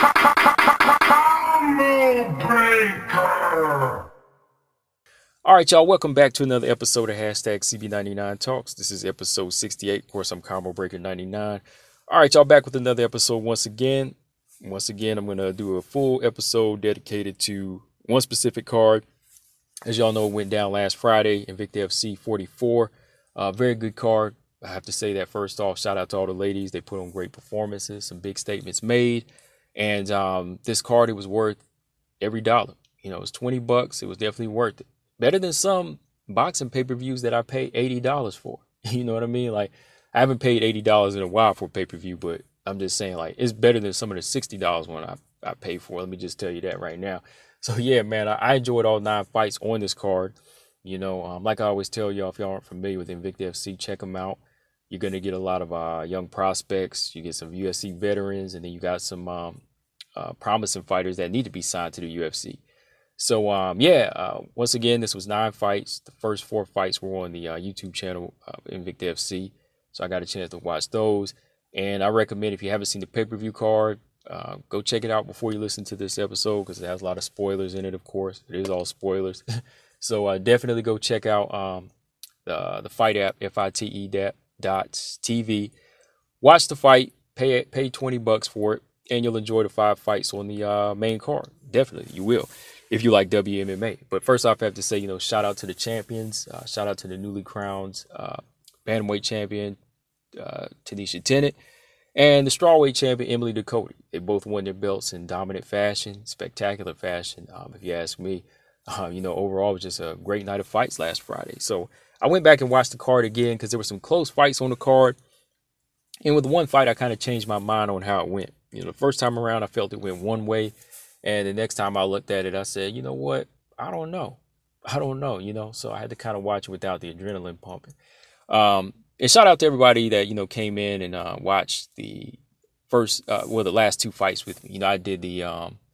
All right, y'all, welcome back to another episode of Hashtag CB99 Talks. This is episode 68. Of course, I'm Combo Breaker 99. All right, y'all, back with another episode once again. I'm going to do a full episode dedicated to one specific card. As y'all know, it went down last Friday, Invicta FC 44. Very good card. I have to say that first off. Shout out to all the ladies. They put on great performances, some big statements made. And this card, it was worth every dollar. You know, it was $20. It was definitely worth it. Better than some boxing pay-per-views that I pay $80 for. You know what I mean? Like, I haven't paid $80 in a while for a pay-per-view, but I'm just saying, like, it's better than some of the $60 one I pay for. Let me just tell you that right now. So, yeah, man, I enjoyed all 9 fights on this card. You know, like I always tell y'all, if y'all aren't familiar with Invicta FC, check them out. You're going to get a lot of young prospects. You get some UFC veterans, and then you got some promising fighters that need to be signed to the UFC. So, once again, this was 9 fights. The first 4 fights were on the YouTube channel, Invicta FC. So I got a chance to watch those. And I recommend, if you haven't seen the pay-per-view card, go check it out before you listen to this episode, because it has a lot of spoilers in it, of course. It is all spoilers. So definitely go check out the Fight app, FITE.TV. Watch the fight, pay $20 for it, and you'll enjoy the 5 fights on the main card. Definitely, you will, if you like WMMA. But first off, I have to say, shout out to the champions. Shout out to the newly crowned bantamweight champion, Tanisha Tennant, and the strawweight champion, Emily Ducote. They both won their belts in dominant fashion, spectacular fashion, if you ask me. Overall, it was just a great night of fights last Friday. So I went back and watched the card again because there were some close fights on the card. And with one fight, I kind of changed my mind on how it went. The first time around, I felt it went one way. And the next time I looked at it, I said, you know what? I don't know. So I had to kind of watch it without the adrenaline pumping. And shout out to everybody that, came in and watched the the last 2 fights with me. I did the,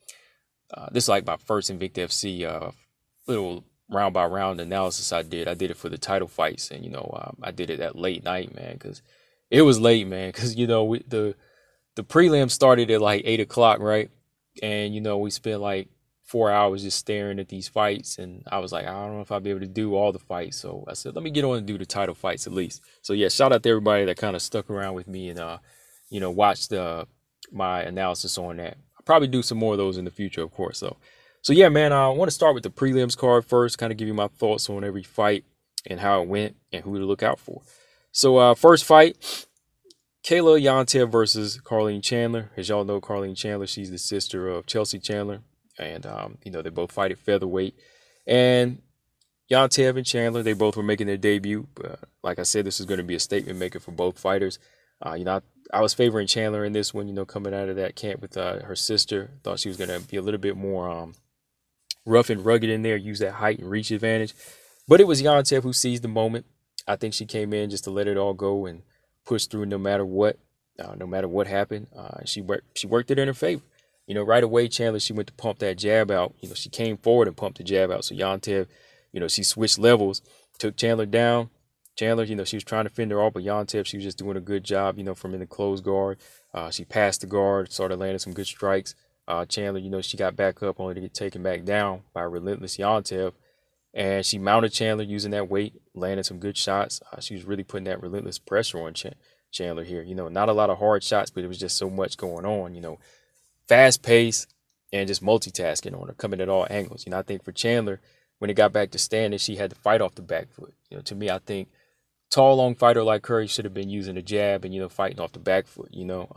this is like my first Invicta FC little round by round analysis I did. I did it for the title fights. And, I did it at late night, man, because it was late, man. Because, the prelim started at like 8 o'clock, right? And, we spent like 4 hours just staring at these fights. And I was like, I don't know if I'll be able to do all the fights. So I said, let me get on and do the title fights at least. So, yeah, shout out to everybody that kind of stuck around with me and, watched my analysis on that. I'll probably do some more of those in the future, of course. So yeah, man, I want to start with the prelims card first, kind of give you my thoughts on every fight and how it went and who to look out for. So first fight, Kayla Yantev versus Carlene Chandler. As y'all know, Carlene Chandler, she's the sister of Chelsea Chandler. And, they both fight at featherweight. And Yantev and Chandler, they both were making their debut. Like I said, this is going to be a statement maker for both fighters. I was favoring Chandler in this one, coming out of that camp with her sister. Thought she was going to be a little bit more rough and rugged in there, use that height and reach advantage. But it was Yantev who seized the moment. I think she came in just to let it all go and push through no matter what happened. She worked it in her favor. Right away, Chandler, she went to pump that jab out. She came forward and pumped the jab out. So Yantev, she switched levels, took Chandler down. Chandler, she was trying to fend her off, but Yantev, she was just doing a good job, from in the closed guard. She passed the guard, started landing some good strikes. Chandler, she got back up only to get taken back down by a relentless Yantev. And she mounted Chandler using that weight, landing some good shots. She was really putting that relentless pressure on Chandler here. Not a lot of hard shots, but it was just so much going on, fast pace and just multitasking on her, coming at all angles. I think for Chandler, when it got back to standing, she had to fight off the back foot. To me, I think tall, long fighter like her, should have been using a jab and, fighting off the back foot,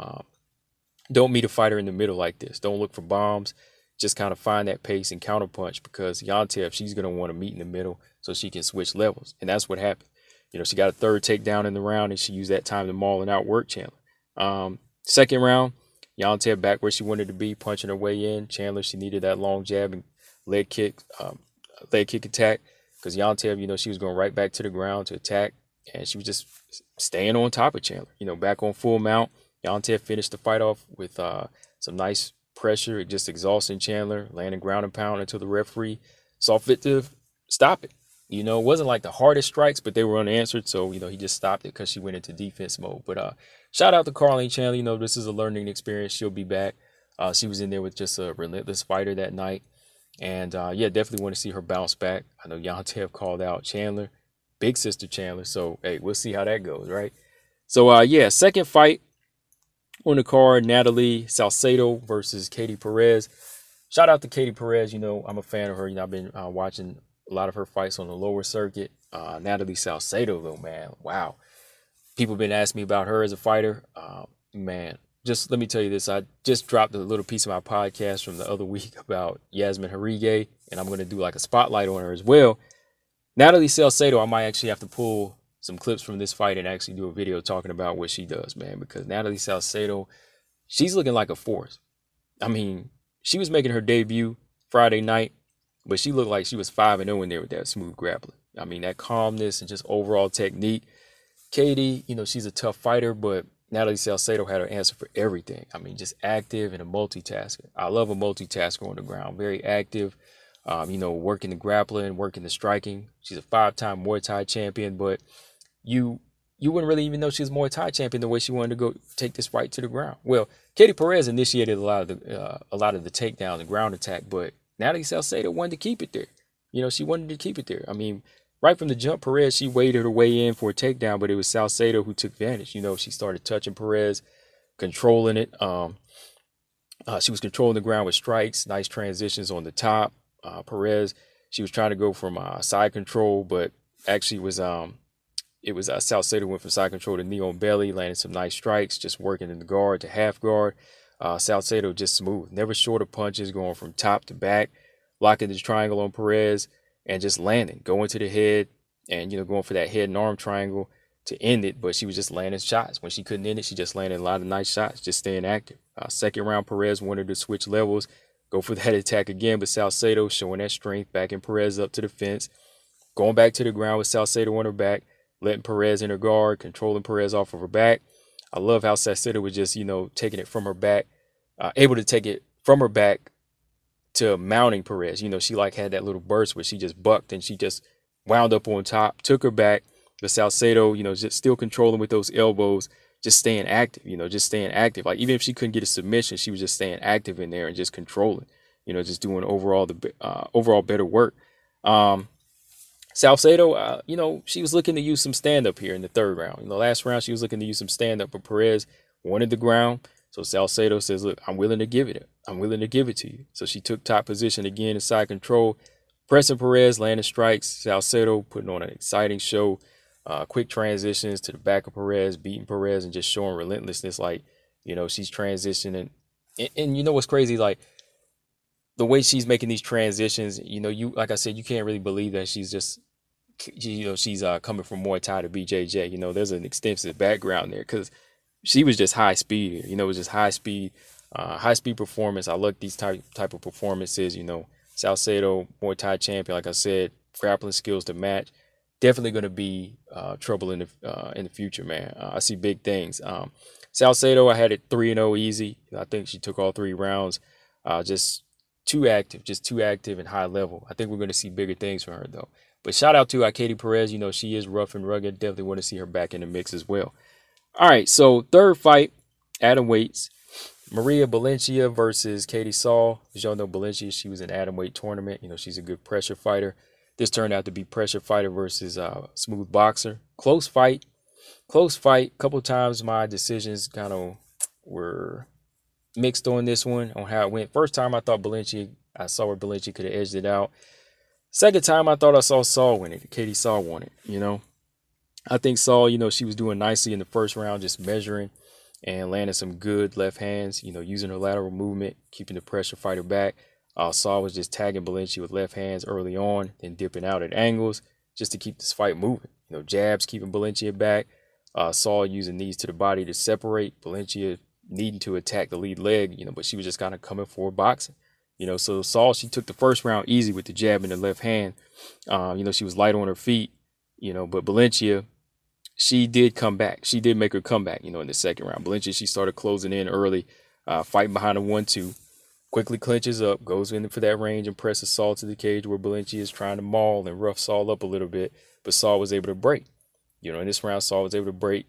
Don't meet a fighter in the middle like this. Don't look for bombs. Just kind of find that pace and counterpunch, because Yantev, she's going to want to meet in the middle so she can switch levels. And that's what happened. She got a third takedown in the round, and she used that time to maul and outwork Chandler. Second round, Yantev back where she wanted to be, punching her way in. Chandler, she needed that long jab and leg kick attack, because Yantev, she was going right back to the ground to attack, and she was just staying on top of Chandler, back on full mount. Yantev finished the fight off with some nice pressure, just exhausting Chandler, landing ground and pound until the referee saw fit to stop it. It wasn't like the hardest strikes, but they were unanswered, so, he just stopped it because she went into defense mode. But shout out to Carlene Chandler. This is a learning experience. She'll be back. She was in there with just a relentless fighter that night. And yeah, definitely want to see her bounce back. I know Yantev called out Chandler, big sister Chandler. So, hey, we'll see how that goes, right? So, yeah, second fight on the card, Natalie Salcedo versus Katie Perez. Shout out to Katie Perez. You know, I'm a fan of her. You know, I've been watching a lot of her fights on the lower circuit. Natalie Salcedo, though, man, wow. People have been asking me about her as a fighter. Man, just let me tell you this. I just dropped a little piece of my podcast from the other week about Yasmin Harige, and I'm going to do like a spotlight on her as well. Natalie Salcedo, I might actually have to pull some clips from this fight and actually do a video talking about what she does, man, because Natalie Salcedo, she's looking like a force. I mean, she was making her debut Friday night, but she looked like she was 5-0 in there with that smooth grappling. I mean, that calmness and just overall technique. Katie, you know, she's a tough fighter, but Natalie Salcedo had her answer for everything. I mean, just active and a multitasker. I love a multitasker on the ground. Very active, you know, working the grappling, working the striking. She's a 5-time Muay Thai champion, but you wouldn't really even know she was Muay Thai champion the way she wanted to go take this fight to the ground. Well, Katie Perez initiated a lot of the takedown and ground attack, but Natalie Salcedo wanted to keep it there. You know, she wanted to keep it there. I mean, right from the jump, Perez, she waited her way in for a takedown, but it was Salcedo who took advantage. You know, she started touching Perez, controlling it. She was controlling the ground with strikes, nice transitions on the top. Perez, she was trying to go from side control, but actually it was Salcedo went from side control to knee on belly, landing some nice strikes, just working in the guard to half guard. Salcedo just smooth, never short of punches, going from top to back, locking this triangle on Perez, and just landing, going to the head, and, you know, going for that head and arm triangle to end it. But she was just landing shots. When she couldn't end it, she just landed a lot of nice shots, just staying active. Second round, Perez wanted to switch levels, go for that attack again, but Salcedo showing that strength, backing Perez up to the fence, going back to the ground with Salcedo on her back, letting Perez in her guard, controlling Perez off of her back. I love how Salcedo was just, you know, taking it from her back, able to take it from her back to mounting Perez. You know, she like had that little burst where she just bucked and she just wound up on top, took her back. But Salcedo, you know, just still controlling with those elbows, just staying active, you know, just staying active. Like, even if she couldn't get a submission, she was just staying active in there and just controlling, you know, just doing overall better work. Salcedo, you know, she was looking to use some stand-up here in the third round. In the last round, she was looking to use some stand-up, but Perez wanted the ground. So Salcedo says, look, I'm willing to give it. I'm willing to give it to you. So she took top position again in side control, pressing Perez, landing strikes. Salcedo putting on an exciting show. Quick transitions to the back of Perez, beating Perez, and just showing relentlessness. Like, you know, she's transitioning. And you know what's crazy? Like, the way she's making these transitions, you know, like I said, you can't really believe that she's just, you know, she's coming from Muay Thai to BJJ. You know, there's an extensive background there because she was just high speed. You know, it was just high speed performance. I look these type of performances. You know, Salcedo, Muay Thai champion, like I said, grappling skills to match. Definitely going to be trouble in the future, man. I see big things. Salcedo, I had it 3-0 easy. I think she took all 3 rounds. Just too active and high level. I think we're going to see bigger things from her, though. But shout out to Katie Perez. You know, she is rough and rugged. Definitely want to see her back in the mix as well. All right, so third fight, atomweights. Maria Valencia versus Katie Saul. As y'all know, Valencia, she was in atomweight tournament. You know, she's a good pressure fighter. This turned out to be pressure fighter versus smooth boxer. Close fight. Couple times my decisions kind of were mixed on this one, on how it went. First time I saw where Valencia could have edged it out. Second time I thought I saw Saul win it. Katie Saul won it, you know. I think Saul, you know, she was doing nicely in the first round, just measuring and landing some good left hands, you know, using her lateral movement, keeping the pressure fighter back. Saul was just tagging Valencia with left hands early on, then dipping out at angles just to keep this fight moving. You know, jabs keeping Valencia back. Saul using knees to the body to separate. Valencia needing to attack the lead leg, you know, but she was just kind of coming for boxing. You know, so Saul, she took the first round easy with the jab in the left hand. You know, she was light on her feet, you know, but Valencia, she did come back. She did make her comeback, you know, in the second round. Valencia, she started closing in early, fighting behind a 1-2, quickly clinches up, goes in for that range and presses Saul to the cage where Valencia is trying to maul and rough Saul up a little bit, but Saul was able to break. You know, in this round, Saul was able to break,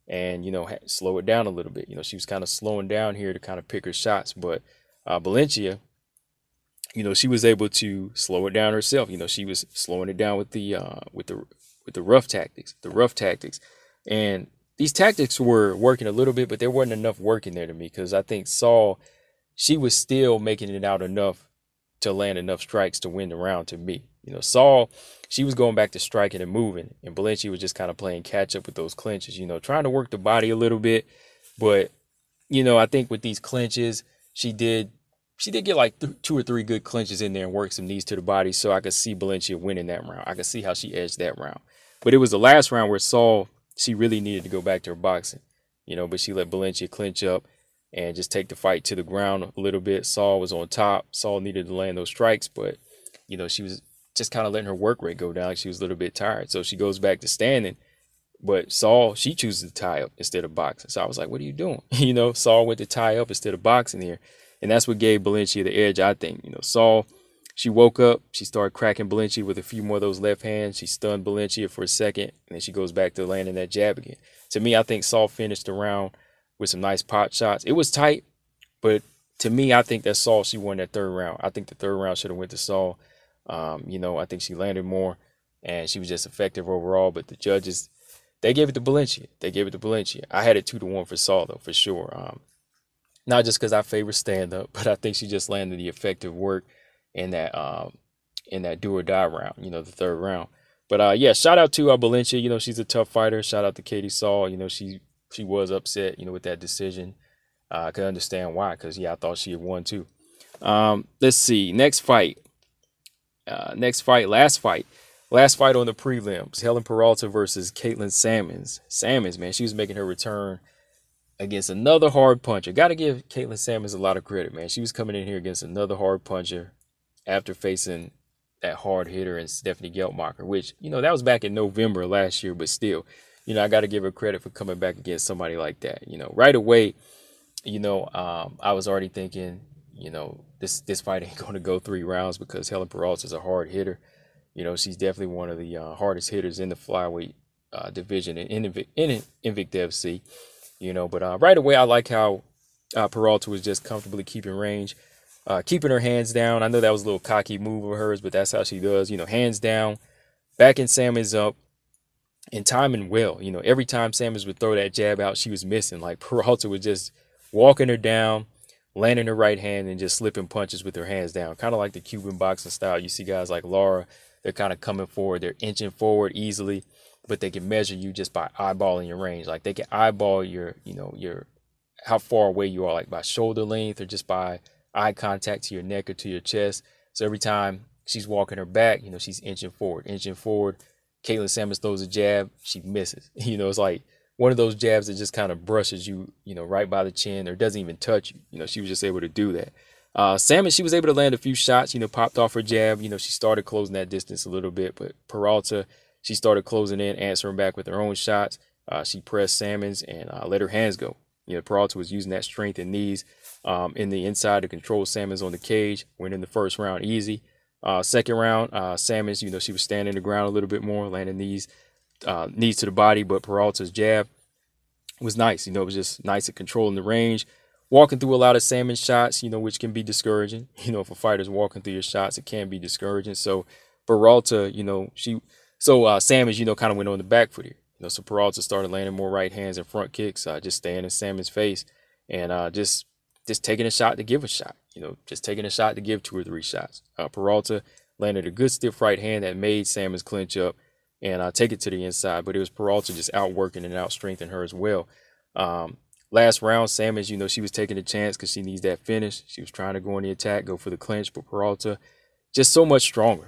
and, slow it down a little bit. She was kind of slowing down here to kind of pick her shots. But Valencia, she was able to slow it down herself. She was slowing it down with the rough tactics. And these tactics were working a little bit, but there wasn't enough working there to me, because I think Saul, she was still making it out enough to land enough strikes to win the round to me. Saul, she was going back to striking and moving, and Valencia was just kind of playing catch up with those clinches, trying to work the body a little bit. But, I think with these clinches, she did get like 2 or 3 good clinches in there and work some knees to the body. So I could see Valencia winning that round. I could see how she edged that round. But it was the last round where Saul, she really needed to go back to her boxing, but she let Valencia clinch up and just take the fight to the ground a little bit. Saul was on top. Saul needed to land those strikes, but, she was just kind of letting her work rate go down. Like she was a little bit tired. So she goes back to standing. But Saul, she chooses to tie up instead of boxing. So I was like, what are you doing? Saul went to tie up instead of boxing here. And that's what gave Valencia the edge, I think. Saul, she woke up. She started cracking Valencia with a few more of those left hands. She stunned Valencia for a second, and then she goes back to landing that jab again. To me, I think Saul finished the round with some nice pot shots. It was tight, but to me, I think that Saul, she won that third round. I think the third round should have went to Saul. I think she landed more, and she was just effective overall. But the judges, they gave it to Valencia. I had it 2-1 for Saul, though, for sure. Not just because I favor stand-up, but I think she just landed the effective work in that do or die round, the third round. But shout out to Valencia. She's a tough fighter. Shout out to Katie Saul. She was upset, with that decision. I could understand why, because I thought she had won too. Let's see. Last fight on the prelims. Helen Peralta versus Caitlin Sammons. Sammons, man, she was making her return against another hard puncher. Got to give Caitlin Sammons a lot of credit, man. She was coming in here against another hard puncher after facing that hard hitter and Stephanie Geltmacher, which, that was back in November last year, but still, I got to give her credit for coming back against somebody like that. Right away, I was already thinking, this fight ain't going to go 3 rounds, because Helen Peralta is a hard hitter. She's definitely one of the hardest hitters in the flyweight division in Invicta FC. But right away, I like how Peralta was just comfortably keeping range, keeping her hands down. I know that was a little cocky move of hers, but that's how she does. Hands down, backing Sammons up, and timing well. Every time Sammons would throw that jab out, she was missing. Like Peralta was just walking her down, landing her right hand, and just slipping punches with her hands down. Kind of like the Cuban boxing style. You see guys like Lara, they're kind of coming forward. They're inching forward easily, but they can measure you just by eyeballing your range. Like they can eyeball your how far away you are, like by shoulder length or just by eye contact to your neck or to your chest. So every time she's walking her back, she's inching forward. Caitlin Sammons throws a jab, she misses. It's like one of those jabs that just kind of brushes you, right by the chin, or doesn't even touch you. She was just able to do that. Sammons, she was able to land a few shots, popped off her jab. She started closing that distance a little bit, but Peralta, she started closing in, answering back with her own shots. She pressed Sammons and let her hands go. Peralta was using that strength and knees in the inside to control Sammons on the cage. Winning the first round easy. Second round, Sammons, she was standing the ground a little bit more, landing knees to the body, but Peralta's jab was nice. It was just nice at controlling the range, walking through a lot of Sammons shots, which can be discouraging. If a fighter's walking through your shots, it can be discouraging. So Peralta, Sammons, kind of went on the back foot here. So Peralta started landing more right hands and front kicks, just staying in Sammons' face and just taking a shot to give a shot. Just taking a shot to give 2 or 3 shots. Peralta landed a good stiff right hand that made Sammons clinch up and take it to the inside. But it was Peralta just outworking and outstrengthening her as well. Last round, Sammons, she was taking a chance because she needs that finish. She was trying to go on the attack, go for the clinch, but Peralta just so much stronger,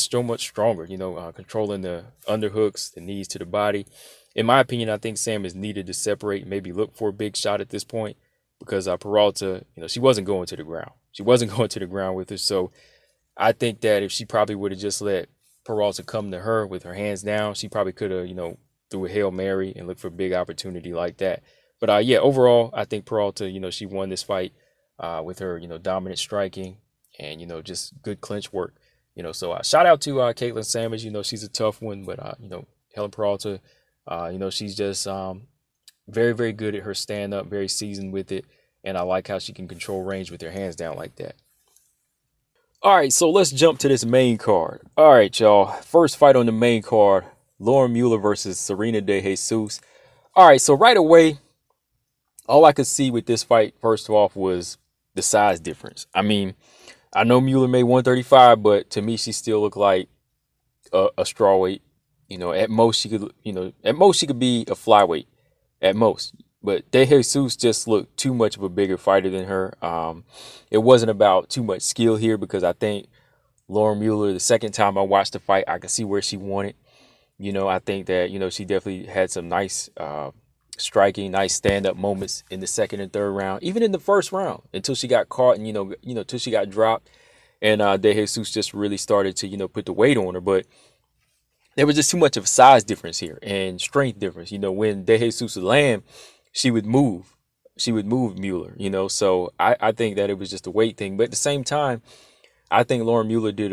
controlling the underhooks, the knees to the body. In my opinion, I think Sammons needed to separate, maybe look for a big shot at this point, because Peralta, she wasn't going to the ground. She wasn't going to the ground with her. So I think that if she probably would have just let Peralta come to her with her hands down, she probably could have, threw a Hail Mary and looked for a big opportunity like that. But overall, I think Peralta, she won this fight with her, dominant striking and, just good clinch work. So shout out to Caitlin Sammons. She's a tough one, but, Helen Peralta, she's just Very, very good at her stand up, very seasoned with it. And I like how she can control range with her hands down like that. All right, so let's jump to this main card. All right, y'all. First fight on the main card, Lauren Mueller versus Serena De Jesus. All right, so right away, all I could see with this fight, first off, was the size difference. I mean, I know Mueller made 135, but to me, she still looked like a strawweight. At most she could, at most she could be a flyweight, at most. But De Jesus just looked too much of a bigger fighter than her. It wasn't about too much skill here because I think Lauren Mueller, the second time I watched the fight, I could see where she won it. I think that, she definitely had some nice striking, nice stand-up moments in the second and third round, even in the first round, until she got caught and, until she got dropped. And De Jesus just really started to, put the weight on her. But there was just too much of a size difference here and strength difference. When De Jesus would land, she would move. She would move Mueller, So I think that it was just a weight thing. But at the same time, I think Lauren Mueller did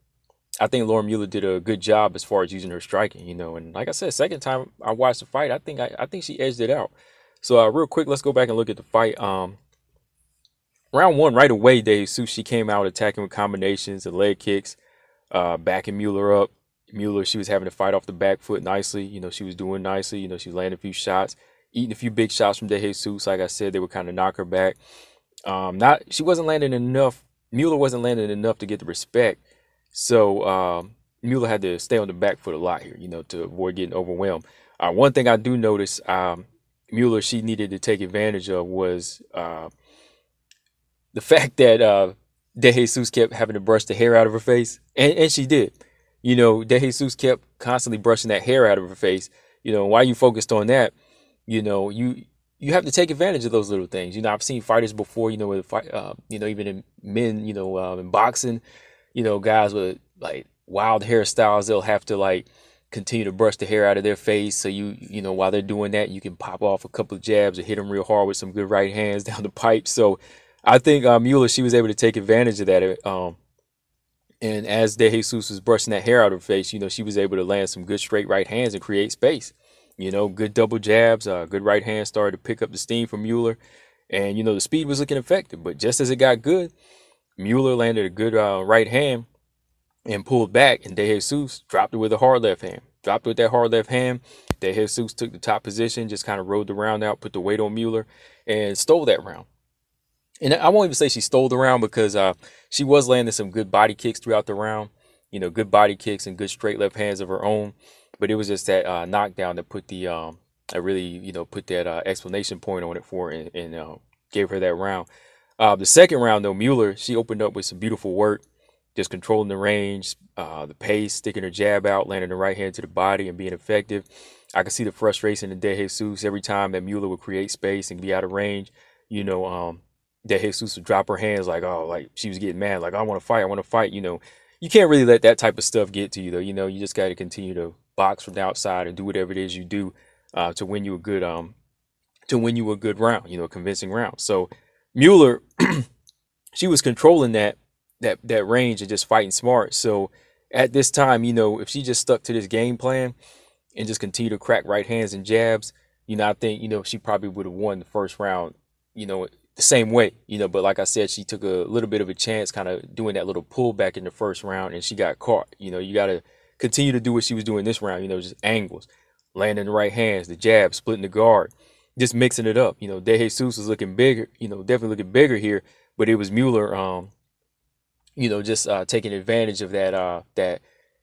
a good job as far as using her striking, And like I said, second time I watched the fight, I think she edged it out. So real quick, let's go back and look at the fight. Round one, right away, De Jesus, she came out attacking with combinations and leg kicks, backing Mueller up. Mueller, she was having to fight off the back foot nicely. She was doing nicely. She was landing a few shots, eating a few big shots from De Jesus. Like I said, they would kind of knock her back. She wasn't landing enough. Mueller wasn't landing enough to get the respect. So Mueller had to stay on the back foot a lot here, to avoid getting overwhelmed. One thing I do notice Mueller, she needed to take advantage of was the fact that De Jesus kept having to brush the hair out of her face. And she did. De Jesus kept constantly brushing that hair out of her face. While you focused on that, you have to take advantage of those little things. I've seen fighters before, where the fight, even in men, in boxing, guys with like wild hairstyles, they'll have to like continue to brush the hair out of their face. So while they're doing that, you can pop off a couple of jabs or hit them real hard with some good right hands down the pipe. So I think Mueller, she was able to take advantage of that. And as De Jesus was brushing that hair out of her face, she was able to land some good straight right hands and create space. Good double jabs, good right hand started to pick up the steam from Mueller. And, the speed was looking effective. But just as it got good, Mueller landed a good right hand and pulled back. And De Jesus dropped it with a hard left hand. Dropped it with that hard left hand. De Jesus took the top position, just kind of rode the round out, put the weight on Mueller, and stole that round. And I won't even say she stole the round because she was landing some good body kicks throughout the round. Good body kicks and good straight left hands of her own. But it was just that knockdown that put the I really put that explanation point on it for her and gave her that round. The second round though, Mueller, she opened up with some beautiful work, just controlling the range, the pace, sticking her jab out, landing the right hand to the body and being effective. I could see the frustration in De Jesus every time that Mueller would create space and be out of range. De Jesus would drop her hands like she was getting mad, like I want to fight. You can't really let that type of stuff get to you though. You just got to continue to box from the outside and do whatever it is you do to win you a good round, a convincing round. So Mueller, she was controlling that range and just fighting smart. So at this time, if she just stuck to this game plan and just continue to crack right hands and jabs, I think she probably would have won the first round, the same way, but like I said, she took a little bit of a chance kind of doing that little pullback in the first round and she got caught. You got to continue to do what she was doing this round, just angles, landing the right hands, the jab, splitting the guard, just mixing it up. De Jesus was looking bigger, definitely looking bigger here, but it was Mueller, just taking advantage of that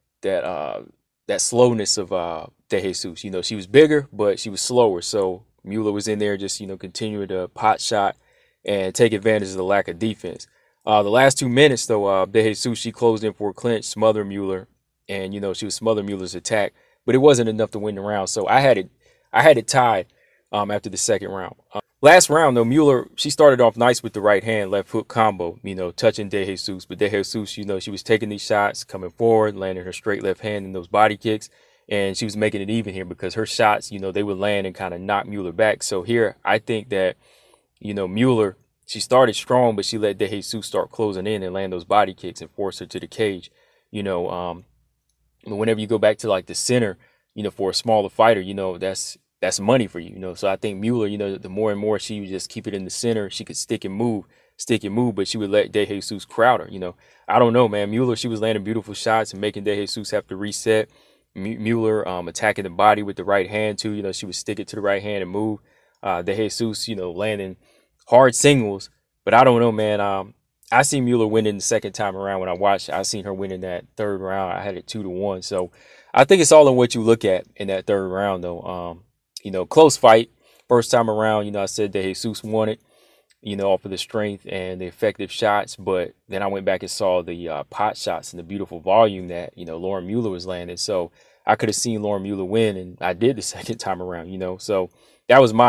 slowness of De Jesus. She was bigger, but she was slower. So Mueller was in there just, continuing to pot shot and take advantage of the lack of defense. The last 2 minutes, though, De Jesus, she closed in for a clinch, smother Mueller, and she was smother Mueller's attack, but it wasn't enough to win the round. So I had it tied after the second round. Last round, though, Mueller, she started off nice with the right hand, left hook combo, touching De Jesus, but De Jesus, she was taking these shots, coming forward, landing her straight left hand in those body kicks, and she was making it even here because her shots, they would land and kind of knock Mueller back. So here, I think that Mueller, she started strong, but she let De Jesus start closing in and land those body kicks and force her to the cage. Whenever you go back to like the center, for a smaller fighter, that's that's money for you, you know. So I think Mueller, you know, the more and more she would just keep it in the center, she could stick and move, but she would let DeJesus crowd her, you know. I don't know, man. Mueller, she was landing beautiful shots and making DeJesus have to reset. Mueller attacking the body with the right hand too, you know, she would stick it to the right hand and move. DeJesus, you know, landing hard singles, but I don't know, man. I seen Mueller winning the second time around when I watched. I seen her winning that third round. I had it 2-1. So I think it's all in what you look at in that third round, though. You know, close fight. First time around, you know, I said that Jesus won it, you know, off of the strength and the effective shots. But then I went back and saw the pot shots and the beautiful volume that, you know, Lauren Mueller was landing. So I could have seen Lauren Mueller win, and I did the second time around, you know. So that was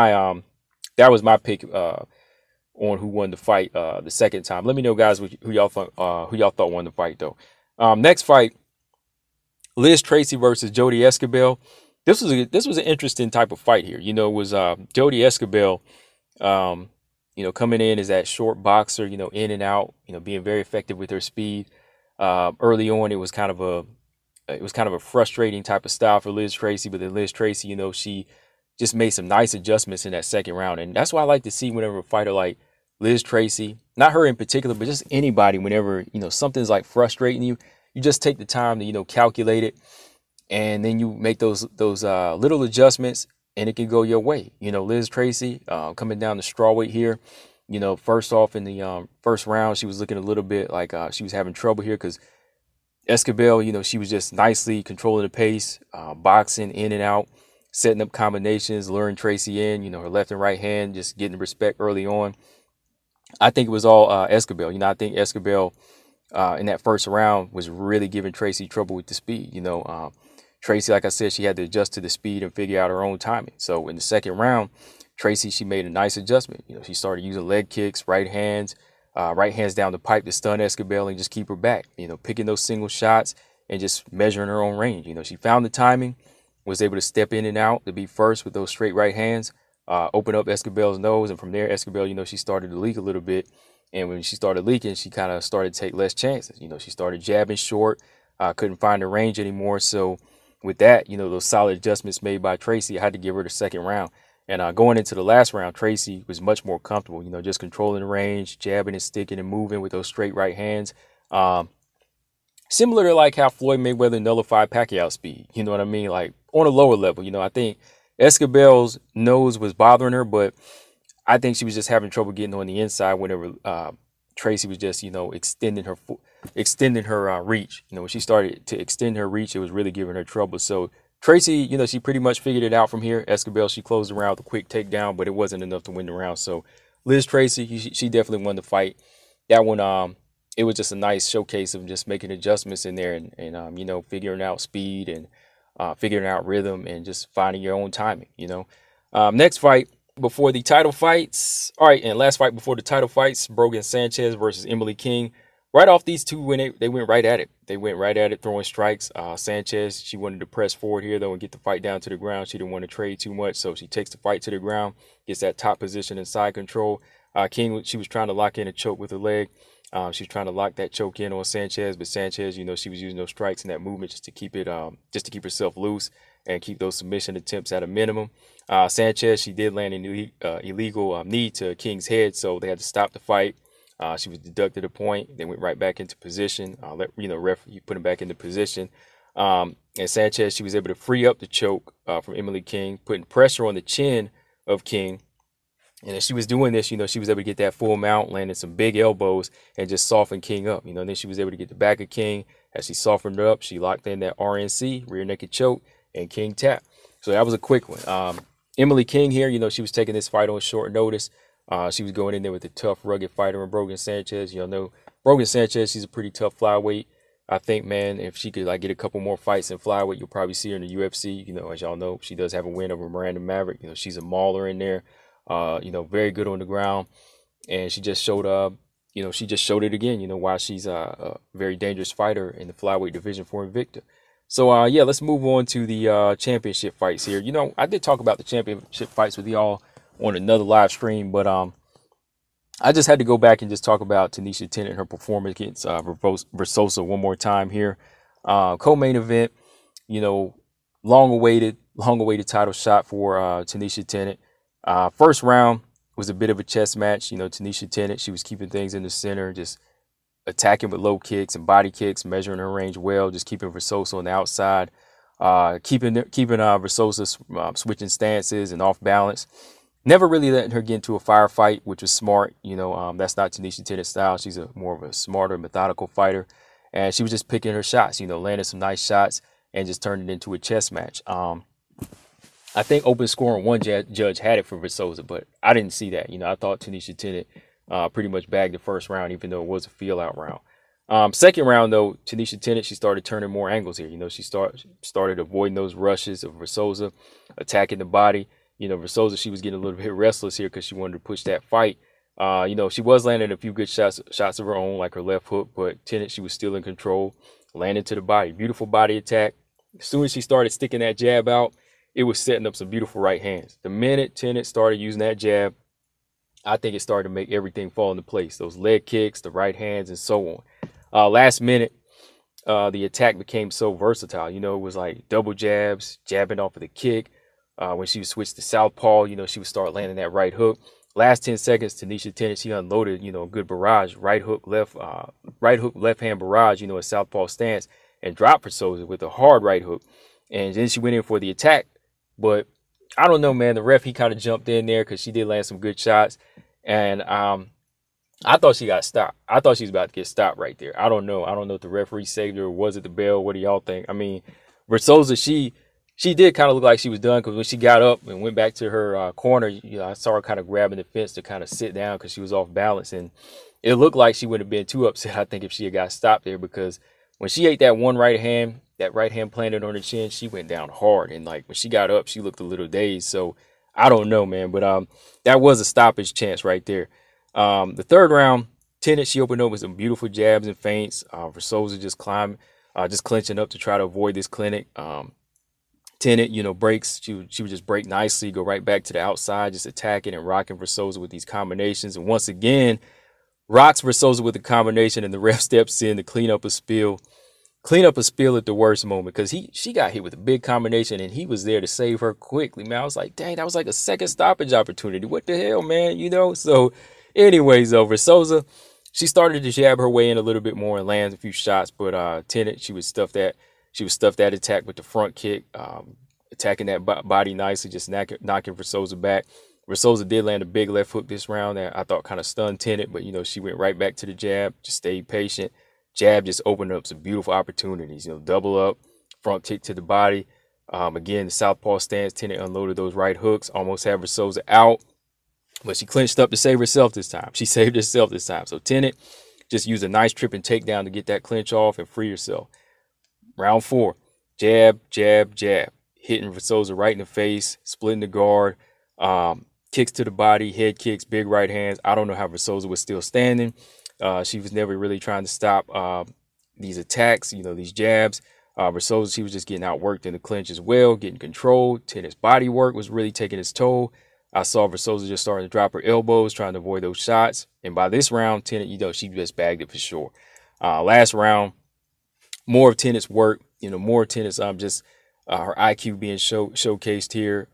my pick on who won the fight the second time. Let me know, guys, who y'all thought won the fight, though. Next fight, Liz Tracy versus Jodie Esquibel. This was an interesting type of fight here. You know, it was Jodie Esquibel, you know, coming in as that short boxer, you know, in and out, you know, being very effective with her speed. Early on, it was kind of a frustrating type of style for Liz Tracy, but then Liz Tracy, you know, she just made some nice adjustments in that second round. And that's why I like to see whenever a fighter like Liz Tracy, not her in particular, but just anybody, whenever, you know, something's like frustrating you, you just take the time to, you know, calculate it. And then you make those little adjustments and it can go your way. You know, Liz Tracy coming down the strawweight here, you know, first off in the first round, she was looking a little bit like she was having trouble here because Esquibel, you know, she was just nicely controlling the pace, boxing in and out, setting up combinations, luring Tracy in, you know, her left and right hand, just getting the respect early on. I think it was all Esquibel. You know, I think Esquibel in that first round was really giving Tracy trouble with the speed. You know, Tracy, like I said, she had to adjust to the speed and figure out her own timing. So in the second round, Tracy, she made a nice adjustment. You know, she started using leg kicks, right hands down the pipe to stun Esquibel and just keep her back. You know, picking those single shots and just measuring her own range. You know, she found the timing, was able to step in and out to be first with those straight right hands, open up Esquibel's nose. And from there, Esquibel, you know, she started to leak a little bit. And when she started leaking, she kind of started to take less chances. You know, she started jabbing short, couldn't find the range anymore. So with that, you know, those solid adjustments made by Tracy, I had to give her the second round. And going into the last round, Tracy was much more comfortable, you know, just controlling the range, jabbing and sticking and moving with those straight right hands. Similar to like how Floyd Mayweather nullified Pacquiao's speed. You know what I mean? Like on a lower level, you know, I think Esquibel's nose was bothering her, but I think she was just having trouble getting on the inside whenever Tracy was just, you know, extending her reach. You know, when she started to extend her reach, it was really giving her trouble. So Tracy, you know, she pretty much figured it out from here. Esquibel, she closed the round with a quick takedown, but it wasn't enough to win the round. So Liz Tracy, she definitely won the fight. That one, it was just a nice showcase of just making adjustments in there and you know, figuring out speed and figuring out rhythm and just finding your own timing, you know. Next fight before the title fights. All right, and last fight before the title fights, Brogan Sanchez versus Emily King. Right off these two, when they went right at it. They went right at it, throwing strikes. Sanchez, she wanted to press forward here, though, and get the fight down to the ground. She didn't want to trade too much, so she takes the fight to the ground, gets that top position and side control. King, she was trying to lock in a choke with her leg. She was trying to lock that choke in on Sanchez, but Sanchez, you know, she was using those strikes and that movement just to keep herself loose and keep those submission attempts at a minimum. Sanchez, she did land an illegal knee to King's head, so they had to stop the fight. She was deducted a point. They went right back into position. Referee put him back into position. And Sanchez, she was able to free up the choke from Emily King, putting pressure on the chin of King. And as she was doing this, you know, she was able to get that full mount, landing some big elbows and just soften King up. You know, and then she was able to get the back of King. As she softened her up, she locked in that RNC, rear naked choke, and King tapped. So that was a quick one. Emily King here, you know, she was taking this fight on short notice. She was going in there with a tough, rugged fighter in Brogan Sanchez. You know, Brogan Sanchez, she's a pretty tough flyweight. I think, man, if she could like get a couple more fights in flyweight, you'll probably see her in the UFC. You know, as y'all know, she does have a win over Miranda Maverick. You know, she's a mauler in there. You know, very good on the ground, and she just showed she just showed it again. You know, why she's a very dangerous fighter in the flyweight division for Invicta. So yeah, let's move on to the championship fights here. You know, I did talk about the championship fights with y'all on another live stream, but I just had to go back and just talk about Tanisha Tennant and her performance against Versosa one more time here. Co-main event, you know, long awaited. long-awaited title shot for Tanisha Tennant. First round was a bit of a chess match. Tanisha Tennant, she was keeping things in the center, just attacking with low kicks and body kicks, measuring her range well, just keeping Versosa on the outside, keeping Versosa switching stances and off balance. Never really letting her get into a firefight, which was smart. That's not Tanisha Tennant's style. She's more of a smarter, methodical fighter. And she was just picking her shots, landing some nice shots and just turned it into a chess match. I think open scoring one judge had it for Versosa, but I didn't see that. I thought Tanisha Tennant pretty much bagged the first round, even though it was a feel-out round. Second round, though, Tanisha Tennant, she started turning more angles here. She started avoiding those rushes of Versosa, attacking the body. Versosa, she was getting a little bit restless here because she wanted to push that fight. She was landing a few good shots of her own, like her left hook, but Tennant, she was still in control, landing to the body. Beautiful body attack. As soon as she started sticking that jab out, it was setting up some beautiful right hands. The minute Tennant started using that jab, I think it started to make everything fall into place. Those leg kicks, the right hands, and so on. Last minute, the attack became so versatile. It was like double jabs, jabbing off of the kick. When she would switch to southpaw, she would start landing that right hook. Last 10 seconds, Tanisha Tennant, she unloaded, a good barrage, right hook, left hand barrage, a southpaw stance, and dropped Versosa with a hard right hook. And then she went in for the attack. But I don't know, man. The ref, he kind of jumped in there because she did land some good shots. And I thought she got stopped. I thought she was about to get stopped right there. I don't know. I don't know if the referee saved her or was it the bell? What do y'all think? I mean, Versosa, she did kind of look like she was done because when she got up and went back to her corner, I saw her kind of grabbing the fence to kind of sit down because she was off balance. And it looked like she wouldn't have been too upset, I think, if she had got stopped there, because when she ate that right hand planted on her chin, she went down hard. And like when she got up, she looked a little dazed. So I don't know, man. But that was a stoppage chance right there. The third round, Tennant, she opened up with some beautiful jabs and feints. Versosa just clinching up to try to avoid this clinic. Tennant, breaks. She would just break nicely, go right back to the outside, just attacking and rocking Versosa with these combinations. And once again, rocks Versosa with a combination, and the ref steps in to clean up a spill. Clean up a spill at the worst moment, because she got hit with a big combination and he was there to save her quickly, man. I was like, dang, that was like a second stoppage opportunity. What the hell, man? So anyways, Versosa, she started to jab her way in a little bit more and lands a few shots, but Tennant, she would stuff that attack with the front kick, attacking that body nicely, just knocking Versosa back. Versosa did land a big left hook this round that I thought kind of stunned Tennant, but she went right back to the jab, just stayed patient. Jab just opened up some beautiful opportunities, double up, front kick to the body. Again, the southpaw stance, Tennant unloaded those right hooks, almost had Versosa out, but she clinched up to save herself this time. She saved herself this time. So Tennant just used a nice tripping takedown to get that clinch off and free herself. Round 4, jab, jab, jab, hitting Versosa right in the face, splitting the guard, kicks to the body, head kicks, big right hands. I don't know how Versosa was still standing. She was never really trying to stop these attacks, these jabs. Versosa, she was just getting outworked in the clinch as well, getting controlled. Tennant's body work was really taking its toll. I saw Versosa just starting to drop her elbows, trying to avoid those shots. And by this round, Tennant, she just bagged it for sure. Last round, more of Tennant's work, more of Tennant's just her IQ being showcased here.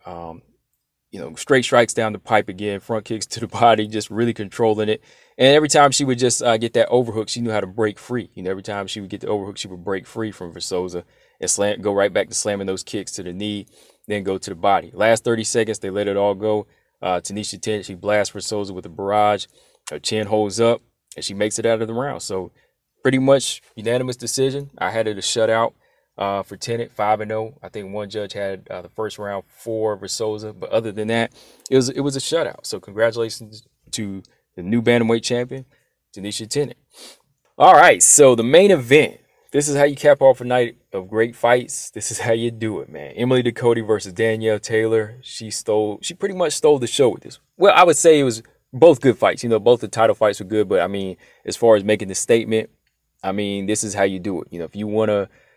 Straight strikes down the pipe again, front kicks to the body, just really controlling it. And every time she would just get that overhook, she knew how to break free. Every time she would get the overhook, she would break free from Versosa and go right back to slamming those kicks to the knee, then go to the body. Last 30 seconds, they let it all go. Tanisha Tennant, she blasts Versosa with a barrage. Her chin holds up, and she makes it out of the round. So pretty much unanimous decision. I had it a shutout for Tennant, 5-0. I think one judge had the first round for Versosa, but other than that, it was a shutout. So congratulations to the new bantamweight champion, Tanisha Tennant. All right, so the main event. This is how you cap off a night of great fights. This is how you do it, man. Emily Ducote versus Danielle Taylor. She pretty much stole the show with this. Well, I would say it was both good fights. Both the title fights were good, but I mean, as far as making the statement, I mean, this is how you do it. If you want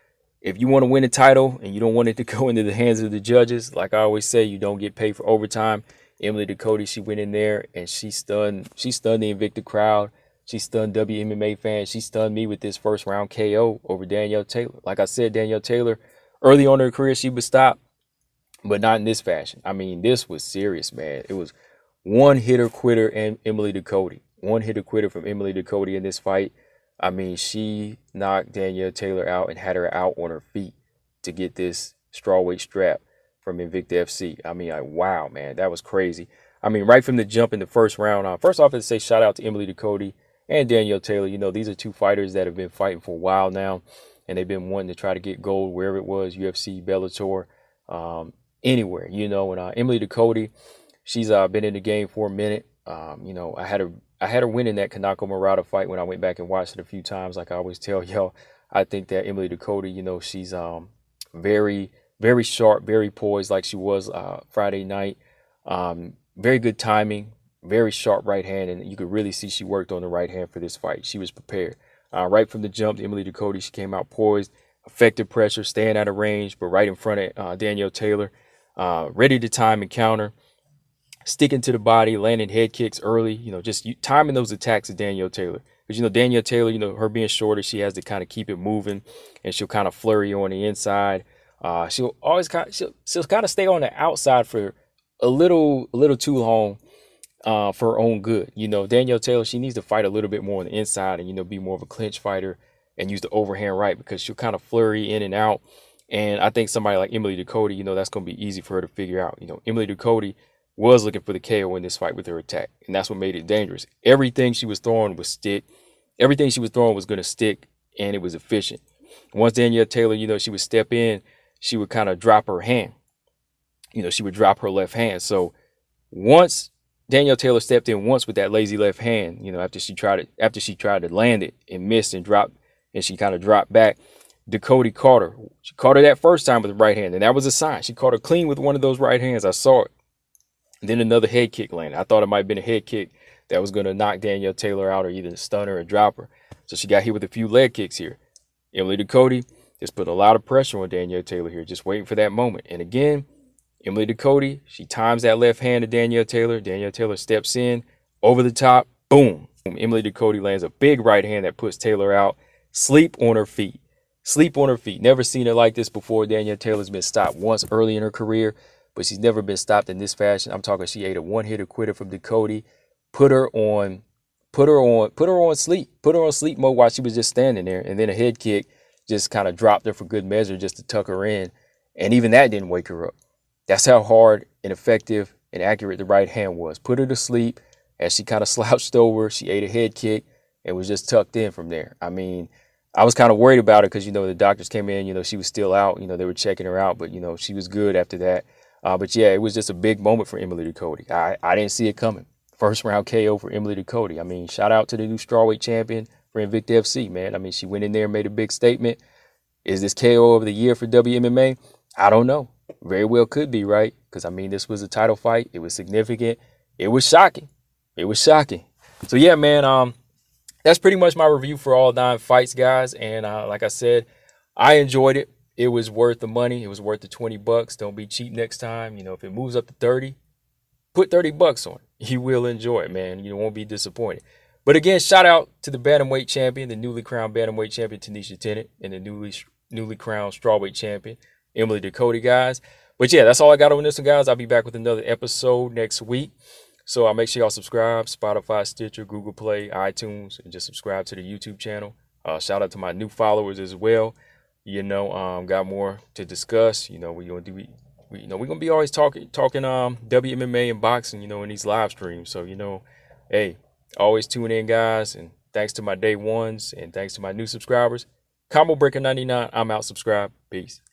to win a title and you don't want it to go into the hands of the judges, like I always say, you don't get paid for overtime. Emily Ducote, she went in there and she stunned the Invicta crowd. She stunned WMMA fans. She stunned me with this first round KO over Danielle Taylor. Like I said, Danielle Taylor, early on in her career, she would stop but not in this fashion. I mean, this was serious, man. It was one hitter quitter and Emily Ducote. One hitter quitter from Emily Ducote in this fight. I mean, she knocked Danielle Taylor out and had her out on her feet to get this strawweight strap from Invicta FC. I mean, like, wow, man, that was crazy. I mean, right from the jump in the first round, first off, I'd say shout out to Emily Ducote and Danielle Taylor. You know, these are two fighters that have been fighting for a while now, and they've been wanting to try to get gold wherever it was, UFC, Bellator, anywhere, you know. And Emily Ducote, she's been in the game for a minute. You know, I had her winning that Kanako Murata fight when I went back and watched it a few times. Like I always tell y'all, I think that Emily Ducote, you know, she's very, very sharp, very poised, like she was Friday night. Very good timing, very sharp right hand, and you could really see she worked on the right hand for this fight. She was prepared. Right from the jump, Emily Ducote, she came out poised, effective pressure, staying out of range, but right in front of Danielle Taylor, ready to time and counter, sticking to the body, landing head kicks early, you know, just timing those attacks of Danielle Taylor. Because, you know, Danielle Taylor, you know, her being shorter, she has to kind of keep it moving, and she'll kind of flurry on the inside. She'll always she'll kind of stay on the outside for a little too long for her own good. You know, Danielle Taylor, she needs to fight a little bit more on the inside and, you know, be more of a clinch fighter and use the overhand right, because she'll kind of flurry in and out. And I think somebody like Emily Ducote, you know, that's going to be easy for her to figure out. You know, Emily Ducote was looking for the KO in this fight with her attack, and that's what made it dangerous. Everything she was throwing was stick. Everything she was throwing was going to stick, and it was efficient. Once Danielle Taylor, you know, she would step in, she would kind of drop her hand. You know, she would drop her left hand. So once Danielle Taylor stepped in once with that lazy left hand, you know, after she tried to land it and missed and dropped, and she kind of dropped back, Ducote caught her. She caught her that first time with the right hand, and that was a sign. She caught her clean with one of those right hands. I saw it. And then another head kick landed. I thought it might have been a head kick that was going to knock Danielle Taylor out or either stun her or drop her. So she got hit with a few leg kicks here. Emily Ducote just put a lot of pressure on Danielle Taylor here, just waiting for that moment. And again, Emily Ducote, she times that left hand to Danielle Taylor. Danielle Taylor steps in, over the top, boom. Emily Ducote lands a big right hand that puts Taylor out. Sleep on her feet. Sleep on her feet. Never seen it like this before. Danielle Taylor's been stopped once early in her career, but she's never been stopped in this fashion. I'm talking she ate a one-hitter quitter from Ducote, put her on sleep mode while she was just standing there, and then a head kick just kind of dropped her for good measure just to tuck her in, and even that didn't wake her up. That's how hard and effective and accurate the right hand was. Put her to sleep as she kind of slouched over. She ate a head kick and was just tucked in from there. I mean, I was kind of worried about her because, you know, the doctors came in, you know, she was still out. You know, they were checking her out, but, you know, she was good after that. But, yeah, it was just a big moment for Emily Ducote. I didn't see it coming. First round KO for Emily Ducote. I mean, shout out to the new strawweight champion for Invicta FC, man. I mean, she went in there and made a big statement. Is this KO of the year for WMMA? I don't know. Very well could be, right? Because, I mean, this was a title fight. It was significant. It was shocking. It was shocking. So, yeah, man, that's pretty much my review for all 9 fights, guys. And like I said, I enjoyed it. It was worth the money. It was worth the $20. Don't be cheap next time. You know, if it moves up to 30, put $30 on it. You will enjoy it, man. You won't be disappointed. But again, shout out to the bantamweight champion, the newly crowned bantamweight champion, Tanisha Tennant, and the newly crowned strawweight champion, Emily Ducote, guys. But yeah, that's all I got on this one, guys. I'll be back with another episode next week. So make sure y'all subscribe, Spotify, Stitcher, Google Play, iTunes, and just subscribe to the YouTube channel. Shout out to my new followers as well. You know, got more to discuss. You know, we're gonna be always talking WMMA and boxing, you know, in these live streams. So, you know, hey, always tune in, guys. And thanks to my day ones and thanks to my new subscribers. Combo Breaker 99, I'm out. Subscribe. Peace.